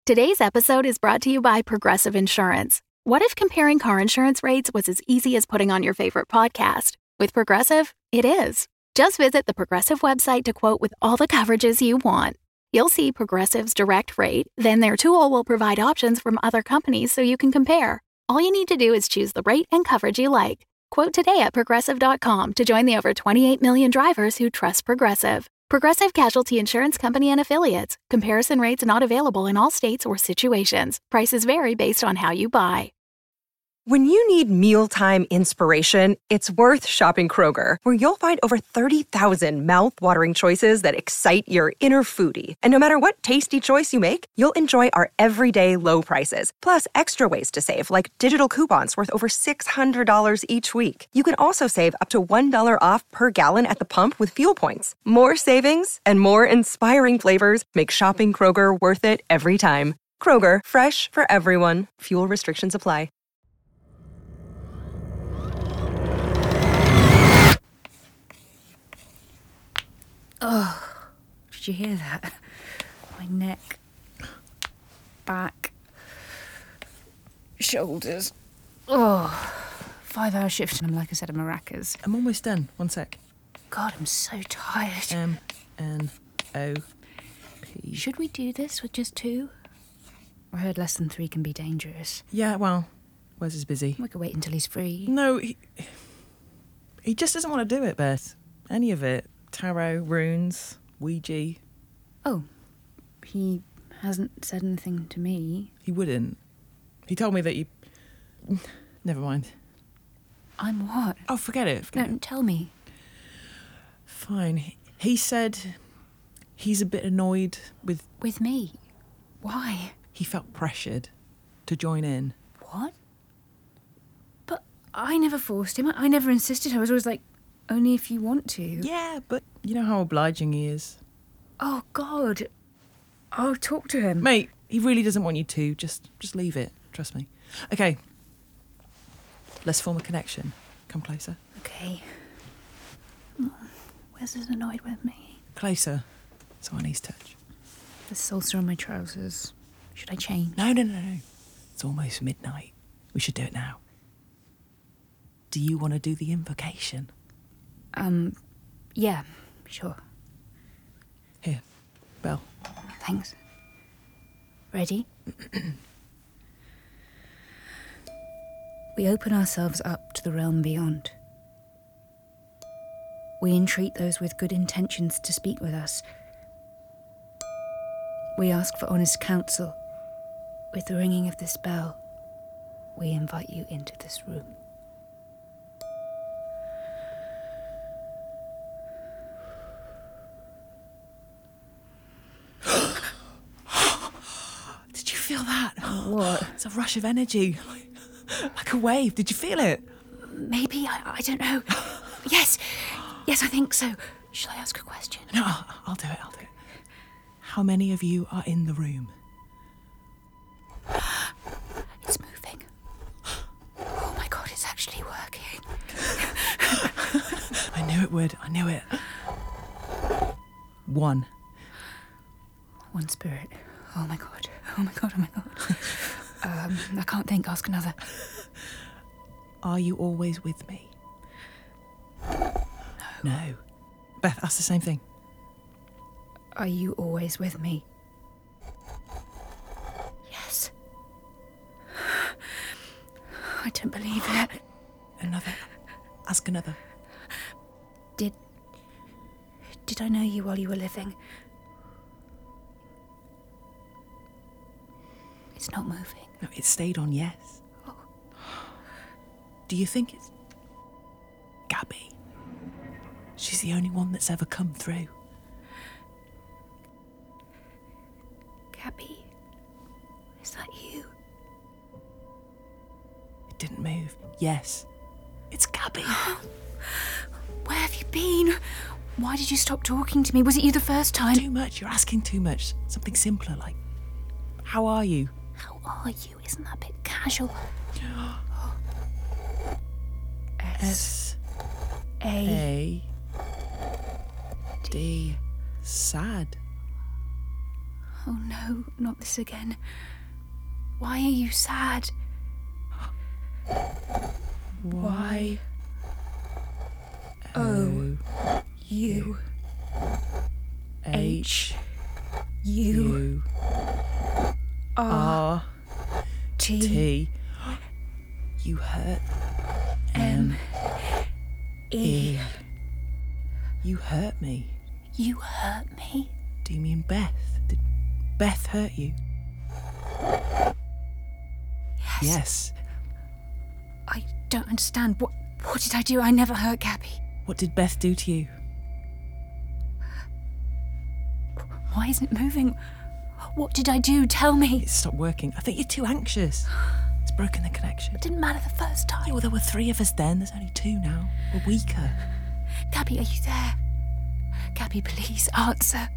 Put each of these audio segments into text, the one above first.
Today's episode is brought to you by Progressive Insurance. What if comparing car insurance rates was as easy as putting on your favorite podcast? With Progressive, it is. Just visit the Progressive website to quote with all the coverages you want. You'll see Progressive's direct rate, then their tool will provide options from other companies so you can compare. All you need to do is choose the rate and coverage you like. Quote today at Progressive.com to join the over 28 million drivers who trust Progressive. Progressive Casualty Insurance Company and Affiliates. Comparison rates not available in all states or situations. Prices vary based on how you buy. When you need mealtime inspiration, it's worth shopping Kroger, where you'll find over 30,000 mouth-watering choices that excite your inner foodie. And no matter what tasty choice you make, you'll enjoy our everyday low prices, plus extra ways to save, like digital coupons worth over $600 each week. You can also save up to $1 off per gallon at the pump with fuel points. More savings and more inspiring flavors make shopping Kroger worth it every time. Kroger, fresh for everyone. Fuel restrictions apply. Oh, did you hear that? My neck, back, shoulders. Oh, 5-hour shift and I'm like a set of maracas. I'm almost done. 1 sec. God, I'm so tired. M-N-O-P. Should we do this with just 2? I heard less than 3 can be dangerous. Yeah, well, Wes is busy. We could wait until he's free. No, he just doesn't want to do it, Beth. Any of it. Tarot, runes, Ouija. Oh, he hasn't said anything to me. He wouldn't. He told me that you... Never mind. I'm what? Oh, forget it. No, tell me. Fine. He said he's a bit annoyed with... With me? Why? He felt pressured to join in. What? But I never forced him. I never insisted. I was always like, only if you want to. Yeah, but you know how obliging he is. Oh, God. I'll talk to him. Mate, he really doesn't want you to. Just leave it. Trust me. Okay. Let's form a connection. Come closer. Okay. Wes is annoyed with me. Closer. So on his touch. There's salsa on my trousers. Should I change? No. It's almost midnight. We should do it now. Do you want to do the invocation? Yeah, sure. Here, bell. Thanks. Ready? We open ourselves up to the realm beyond. We entreat those with good intentions to speak with us. We ask for honest counsel. With the ringing of this bell, we invite you into this room. Did you feel that? What? It's a rush of energy. Like a wave. Did you feel it? Maybe, I don't know. Yes, I think so. Shall I ask a question? No, I'll do it. How many of you are in the room? It's moving. Oh my God, it's actually working. I knew it would. I knew it. 1. One spirit. Oh my God. I can't think. Ask another. Are you always with me? No. Beth, that's the same thing. Are you always with me? Yes. I don't believe it. Another. Ask another. Did I know you while you were living? It's not moving. No, it stayed on yes. Oh. Do you think it's Gabby? She's the only one that's ever come through. Gabby, is that you? It didn't move. Yes, it's Gabby. Where have you been? Why did you stop talking to me? Was it you the first time? Too much. You're asking too much. Something simpler, like, how are you? How are you? Isn't that a bit casual? S-A-D. Sad. Oh no, not this again. Why are you sad? Y O U H U R T T. You hurt M E. You hurt me. You hurt me? Do you mean Beth? Did Beth hurt you? Yes. I don't understand. What did I do? I never hurt Gabby. What did Beth do to you? Why isn't it moving? What did I do? Tell me. It stopped working. I think you're too anxious. It's broken the connection. It didn't matter the first time. Yeah, well, there were 3 of us then. There's only 2 now. We're weaker. Gabby, are you there? Gabby, please answer.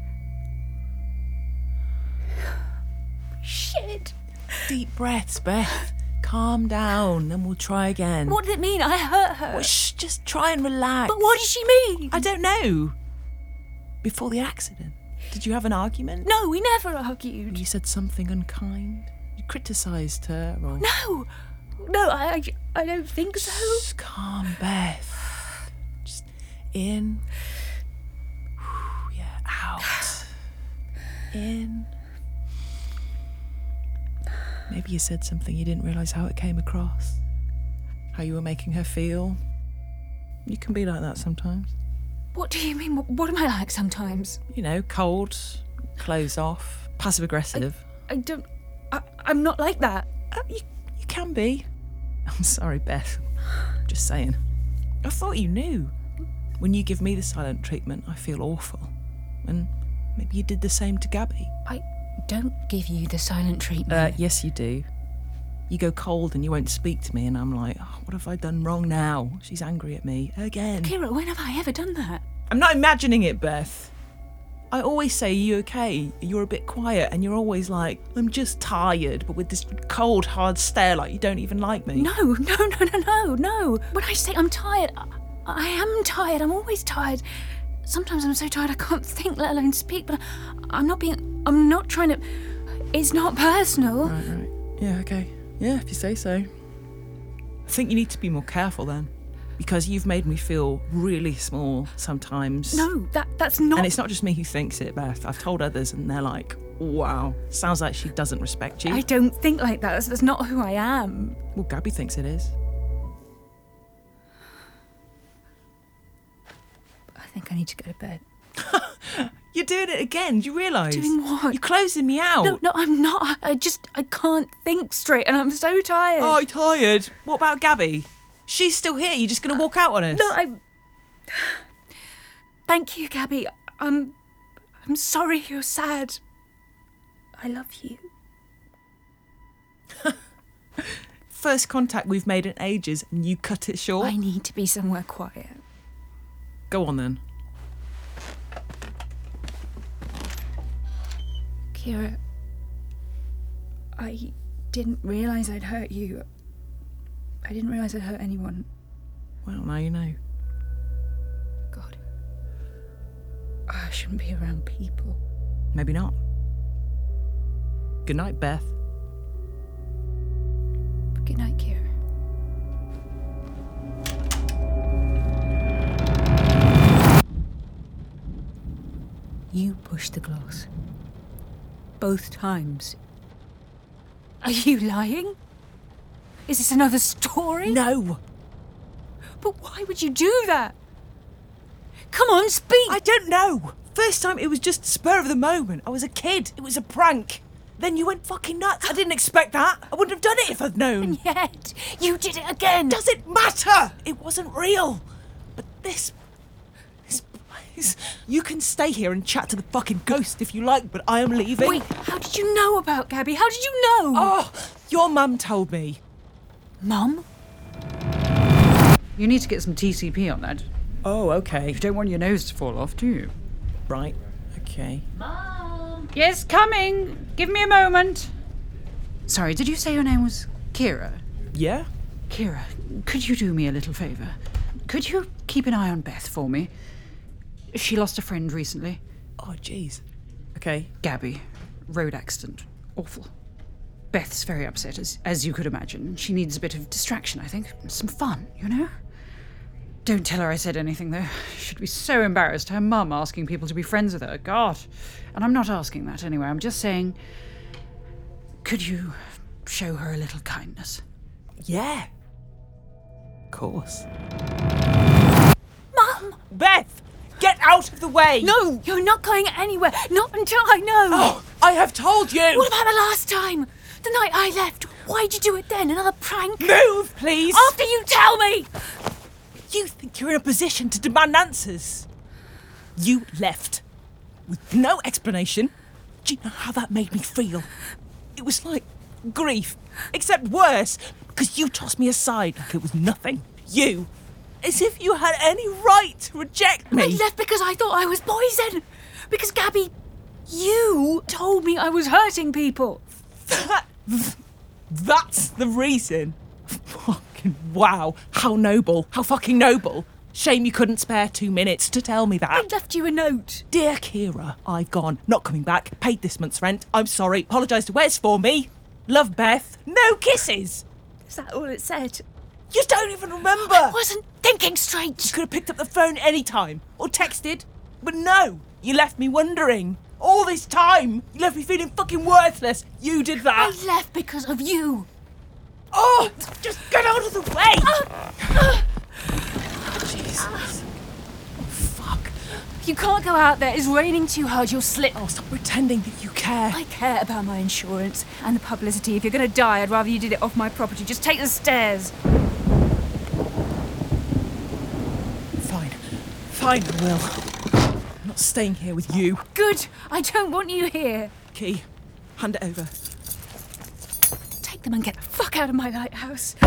Shit. Deep breaths, Beth. Calm down, then we'll try again. What did it mean? I hurt her. Well, shh, just try and relax. But what did she mean? I don't know. Before the accident, did you have an argument? No, we never argued. You said something unkind? You criticised her or... No, I don't think so. Just calm, Beth. Just in. Yeah, out. In. Maybe you said something you didn't realise how it came across. How you were making her feel. You can be like that sometimes. What do you mean? What am I like sometimes? You know, cold, closed off, passive-aggressive. I'm not like that. You can be. I'm sorry, Beth. Just saying. I thought you knew. When you give me the silent treatment, I feel awful. And maybe you did the same to Gabby. I don't give you the silent treatment. Yes, you do. You go cold and you won't speak to me, and I'm like, oh, what have I done wrong now? She's angry at me again. Kira, when have I ever done that? I'm not imagining it, Beth. I always say, are you okay? You're a bit quiet, and you're always like, I'm just tired, but with this cold, hard stare like you don't even like me. No. When I say I'm tired, I am tired. I'm always tired. Sometimes I'm so tired I can't think, let alone speak, but I'm not trying to... It's not personal. Right. Yeah, okay. Yeah, if you say so. I think you need to be more careful then. Because you've made me feel really small sometimes. No, that's not... And it's not just me who thinks it, Beth. I've told others and they're like, wow, sounds like she doesn't respect you. I don't think like that. That's not who I am. Well, Gabby thinks it is. I think I need to go to bed. You're doing it again, do you realise? Doing what? You're closing me out. No, I'm not. I can't think straight and I'm so tired. Oh, I'm tired. What about Gabby? She's still here. You're just going to walk out on us? No, Thank you, Gabby. I'm sorry you're sad. I love you. First contact we've made in ages and you cut it short? I need to be somewhere quiet. Go on then. Kira, I didn't realise I'd hurt you. I didn't realise I'd hurt anyone. Well, now you know. God. I shouldn't be around people. Maybe not. Good night, Beth. Good night, Kira. You pushed the glass. Both times. Are you lying? Is this another story? No! But why would you do that? Come on, speak! I don't know! First time it was just spur of the moment. I was a kid. It was a prank. Then you went fucking nuts. I didn't expect that. I wouldn't have done it if I'd known. And yet, you did it again! Does it matter? It wasn't real. But this place... You can stay here and chat to the fucking ghost if you like, but I am leaving. Wait, how did you know about Gabby? How did you know? Oh, your mum told me. Mum? You need to get some TCP on that. Oh, okay. You don't want your nose to fall off, do you? Right, okay. Mom! Yes, coming. Give me a moment. Sorry, did you say your name was Kira? Yeah? Kira, could you do me a little favour? Could you keep an eye on Beth for me? She lost a friend recently. Oh, jeez. Okay. Gabby. road accident. Awful. Beth's very upset, as you could imagine. She needs a bit of distraction, I think. Some fun, you know? Don't tell her I said anything, though. She'd be so embarrassed. Her mum asking people to be friends with her. God. And I'm not asking that anyway. I'm just saying, could you show her a little kindness? Yeah. Of course. Mum! Beth! Get out of the way! No! You're not going anywhere. Not until I know. Oh, I have told you! What about the last time? The night I left. Why'd you do it then? Another prank? Move, please! After you tell me! You think you're in a position to demand answers? You left with no explanation. Do you know how that made me feel? It was like grief, except worse, because you tossed me aside like it was nothing. You, as if you had any right to reject me. I left because I thought I was poison. Because, Gabby, you told me I was hurting people. That's the reason. Fucking wow. How noble. How fucking noble. Shame you couldn't spare 2 minutes to tell me I that. left you a note. Dear Kira, I've gone. Not coming back. Paid this month's rent. I'm sorry. Apologise to Wes for me. Love, Beth. No kisses. Is that all it said? You don't even remember. I wasn't thinking straight. You could have picked up the phone any time or texted. But no, you left me wondering. All this time, you left me feeling fucking worthless. You did that. I left because of you. Oh, just get out of the way. Jesus. Oh, fuck. You can't go out there. It's raining too hard. You'll slip. Oh, stop pretending that you care. I care about my insurance and the publicity. If you're going to die, I'd rather you did it off my property. Just take the stairs. Fine, I will. I'm not staying here with you. Good. I don't want you here. Key, hand it over. Take them and get the fuck out of my lighthouse.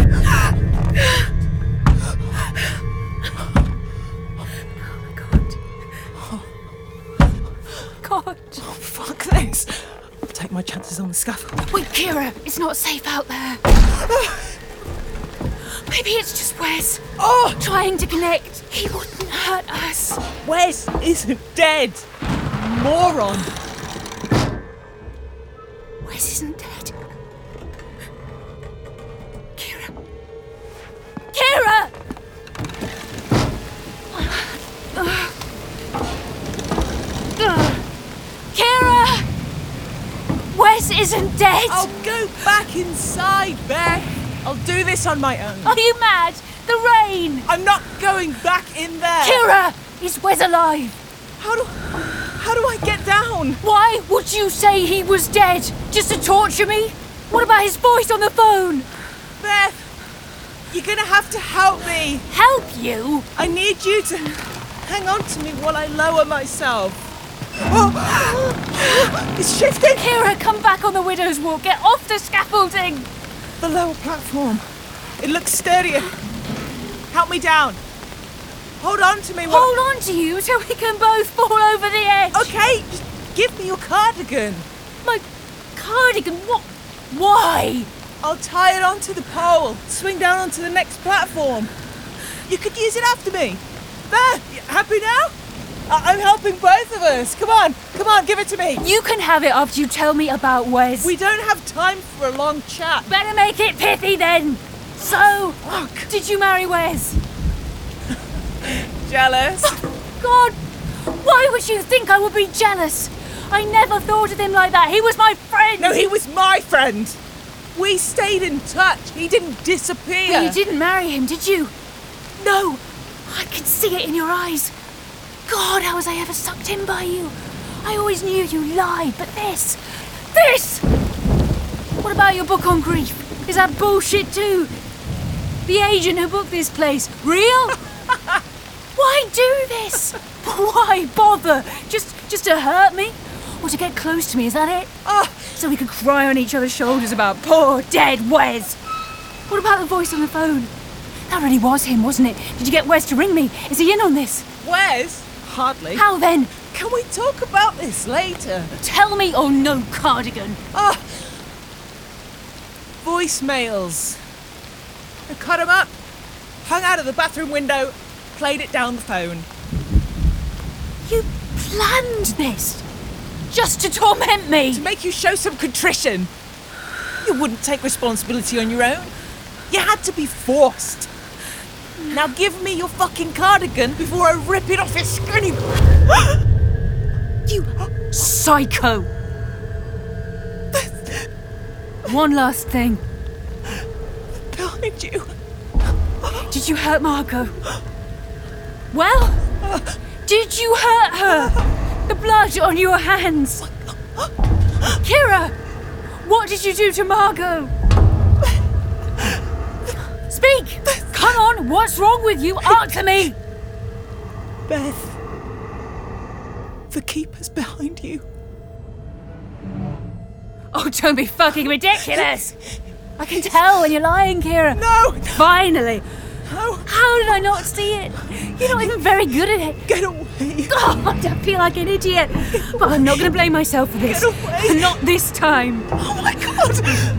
God. Oh, fuck this. I'll take my chances on the scaffold. Wait, Kira, it's not safe out there. Maybe it's just Wes. Oh! Trying to connect. He wouldn't hurt us. Wes isn't dead. Moron. Wes isn't dead. Kira. Kira! Kira! Wes isn't dead. I'll go back inside, Beth. I'll do this on my own. Are you mad? The rain! I'm not going back in there. Kira! Is Wes alive? How do I get down? Why would you say he was dead? Just to torture me? What about his voice on the phone? Beth, you're gonna have to help me. Help you? I need you to hang on to me while I lower myself. Oh, it's shifting. Kira, come back on the Widow's Walk. Get off the scaffolding. The lower platform. It looks sturdier. Help me down. Hold on to me. Hold on to you so we can both fall over the edge. Okay, just give me your cardigan. My cardigan? What? Why? I'll tie it onto the pole. Swing down onto the next platform. You could use it after me. There, you happy now? I'm helping both of us. Come on, give it to me. You can have it after you tell me about Wes. We don't have time for a long chat. Better make it pithy then. So, Fuck. did you marry Wes? Jealous? God, why would you think I would be jealous? I never thought of him like that. He was my friend. No, he was my friend. We stayed in touch. He didn't disappear. But you didn't marry him, did you? No, I could see it in your eyes. God, how was I ever sucked in by you? I always knew you lied, but this! What about your book on grief? Is that bullshit too? The agent who booked this place, real? Why do this? Why bother? Just to hurt me? Or to get close to me, is that it? So we could cry on each other's shoulders about poor dead Wes. What about the voice on the phone? That really was him, wasn't it? Did you get Wes to ring me? Is he in on this? Wes? Hardly. How then? Can we talk about this later? Tell me or no, cardigan. Voicemails. I cut him up, hung out of the bathroom window, played it down the phone. You planned this? Just to torment me! To make you show some contrition. You wouldn't take responsibility on your own. You had to be forced. Now give me your fucking cardigan before I rip it off your skinny... You psycho! One last thing. Behind you. Did you hurt Margot? Well, did you hurt her? The blood on your hands. Kira, what did you do to Margot? Speak! Come on, what's wrong with you? Answer me! Beth. The Keeper's behind you. Oh, don't be fucking ridiculous! I can tell when you're lying, Kira. No! Finally! No! How did I not see it? You're not even very good at it. Get away! Oh, I feel like an idiot. But I'm not going to blame myself for this. Get away! Not this time. Oh my God!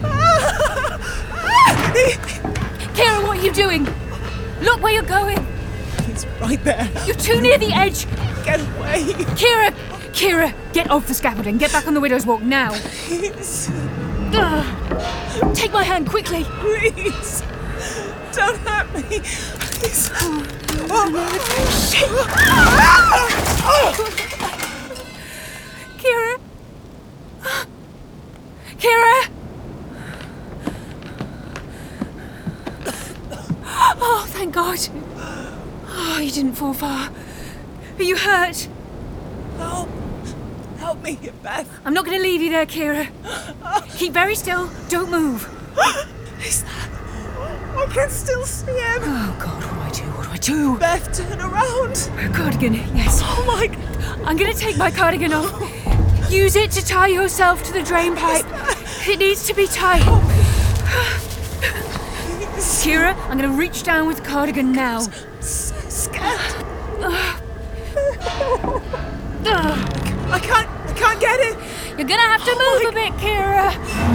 Kira, what are you doing? Look where you're going. He's right there. You're too near the edge. Get away! Kira, get off the scaffolding. Get back on the Widow's Walk now. Please. Take my hand quickly. Please. Don't hurt me. Please. Kira. Kira. Oh, thank God. Oh, you didn't fall far. Are you hurt? Help me, Beth. I'm not going to leave you there, Kira. Keep very still. Don't move. Is that... I can still see him. Oh, God, what do I do? Beth, turn around. Her cardigan, yes. Oh, my God. I'm going to take my cardigan off. Use it to tie yourself to the drain pipe. It needs to be tight. Kira, I'm going to reach down with the cardigan now. I'm so scared. I can't get it. You're going to have to move a bit, Kira.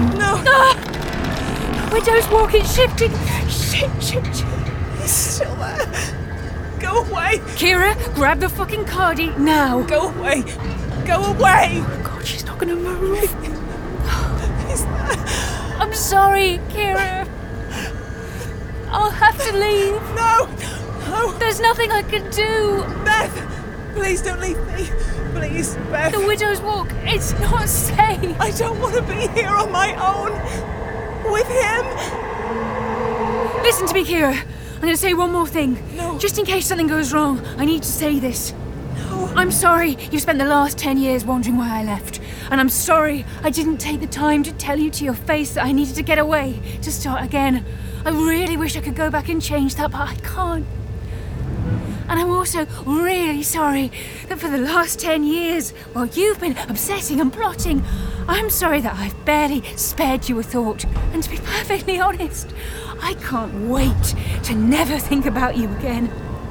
No. Widow's Walk, it's shifting. Shit. He's still there. Go away. Kira, grab the fucking cardi now. Go away. Go away. Oh, God, she's not going to move. He's there. I'm sorry, Kira. I'll have to leave. No. There's nothing I can do. Beth, please don't leave me. Please, Beth. The Widow's Walk, it's not safe. I don't want to be here on my own. With him. Listen to me, Kira. I'm going to say one more thing. No. Just in case something goes wrong, I need to say this. No. I'm sorry you spent the last 10 years wondering why I left. And I'm sorry I didn't take the time to tell you to your face that I needed to get away, to start again. I really wish I could go back and change that, but I can't. And I'm also really sorry that for the last 10 years, while you've been obsessing and plotting, I'm sorry that I've barely spared you a thought. And to be perfectly honest, I can't wait to never think about you again.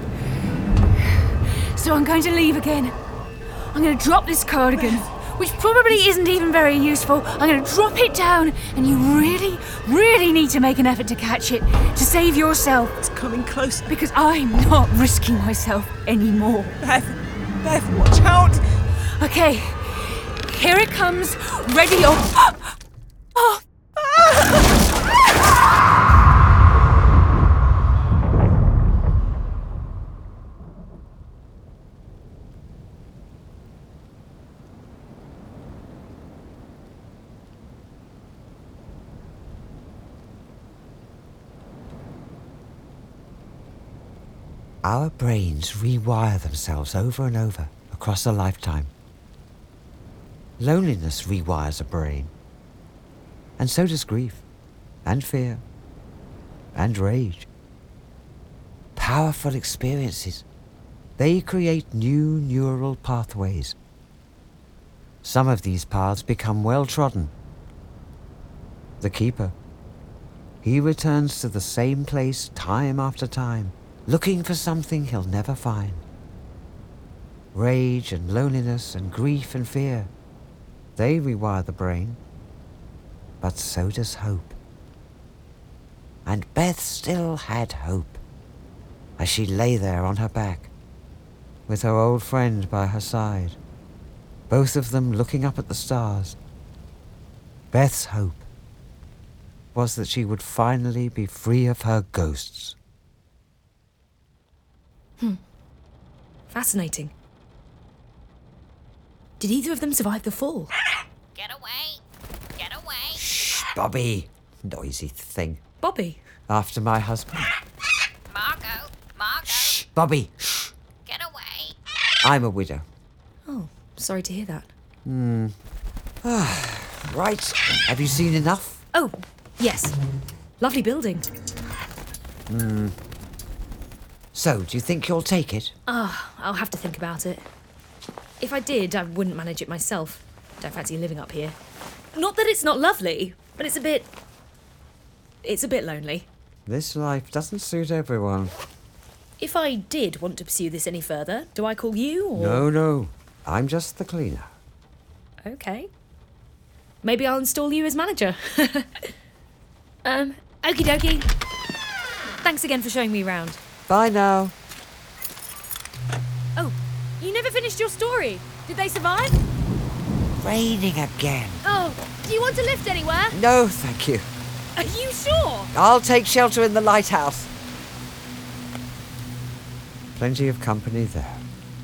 So I'm going to leave again. I'm going to drop this cardigan, which probably isn't even very useful. I'm going to drop it down, and you really, really need to make an effort to catch it, to save yourself. It's coming closer. Because I'm not risking myself anymore. Beth, watch out. Okay, here it comes. Ready or... Oh! Our brains rewire themselves over and over across a lifetime. Loneliness rewires a brain. And so does grief, and fear, and rage. Powerful experiences. They create new neural pathways. Some of these paths become well-trodden. The Keeper. He returns to the same place time after time, looking for something he'll never find. Rage and loneliness and grief and fear, they rewire the brain. But so does hope. And Beth still had hope, as she lay there on her back, with her old friend by her side. both of them looking up at the stars. Beth's hope was that she would finally be free of her ghosts. Fascinating. Did either of them survive the fall? Get away! Get away! Shh, Bobby. Noisy thing. Bobby? After my husband. Margot! Shh, Bobby. Shh. Get away! I'm a widow. Oh, sorry to hear that. Right. Have you seen enough? Oh, yes. Lovely building. So, do you think you'll take it? I'll have to think about it. If I did, I wouldn't manage it myself. Don't fancy living up here. Not that it's not lovely, but it's a bit lonely. This life doesn't suit everyone. If I did want to pursue this any further, do I call you or... No. I'm just the cleaner. Okay. Maybe I'll install you as manager. Okie dokie. Thanks again for showing me around. Bye now. Oh, you never finished your story. Did they survive? Raining again. Oh, do you want to lift anywhere? No, thank you. Are you sure? I'll take shelter in the lighthouse. Plenty of company there.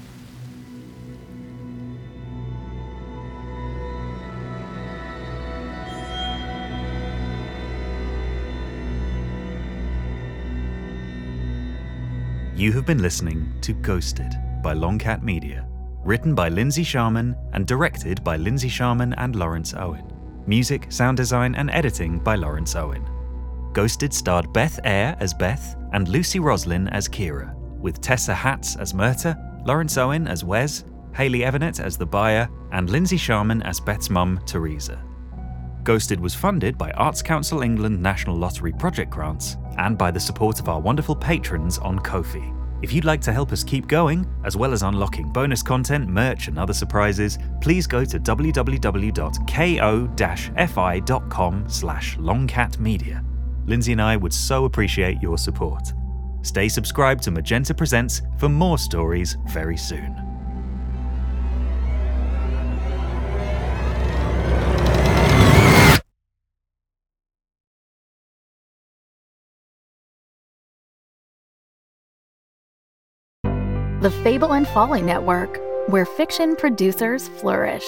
You have been listening to Ghosted by Longcat Media, written by Lindsay Sharman and directed by Lindsay Sharman and Lawrence Owen. Music, sound design and editing by Lawrence Owen. Ghosted starred Beth Eyre as Beth and Lucy Roslin as Kira, with Tessa Hatz as Myrta, Lawrence Owen as Wes, Hayley Evanet as the buyer, and Lindsay Sharman as Beth's mum, Teresa. Ghosted was funded by Arts Council England National Lottery project grants and by the support of our wonderful patrons on Ko-fi. If you'd like to help us keep going, as well as unlocking bonus content, merch and other surprises, please go to www.ko-fi.com/longcatmedia. Lindsay and I would so appreciate your support. Stay subscribed to Magenta Presents for more stories very soon. The Fable and Folly Network, where fiction producers flourish.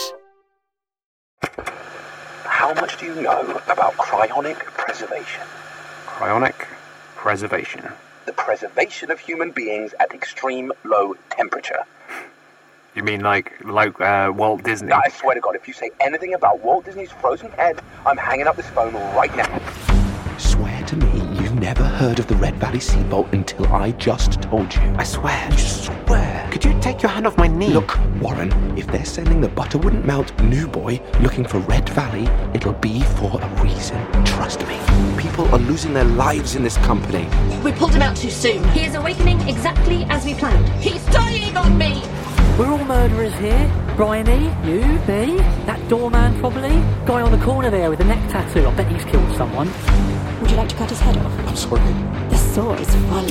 How much do you know about cryonic preservation? Cryonic preservation. The preservation of human beings at extreme low temperature. You mean like Walt Disney? I swear to God, if you say anything about Walt Disney's frozen head, I'm hanging up this phone right now. Swear to me you've never heard of the Red Valley Seabolt until I just told you. I swear. You swear. Could you take your hand off my knee? Look, Warren, if they're sending the butter wouldn't melt new boy looking for Red Valley, it'll be for a reason. Trust me. People are losing their lives in this company. We pulled him out too soon. He is awakening exactly as we planned. He's dying on me! We're all murderers here. Bryony, you, me, that doorman probably. Guy on the corner there with a neck tattoo. I bet he's killed someone. Would you like to cut his head off? I'm sorry. The saw is fun.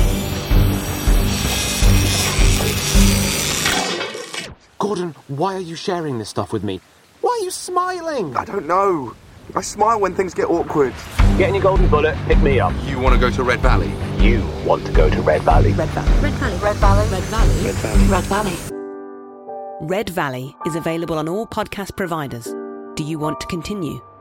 Gordon, why are you sharing this stuff with me? Why are you smiling? I don't know. I smile when things get awkward. Get in your golden bullet, pick me up. You want to go to Red Valley? You want to go to Red Valley. Red Valley. Red Valley. Red Valley. Red Valley. Red Valley. Red Valley. Red Valley is available on all podcast providers. Do you want to continue?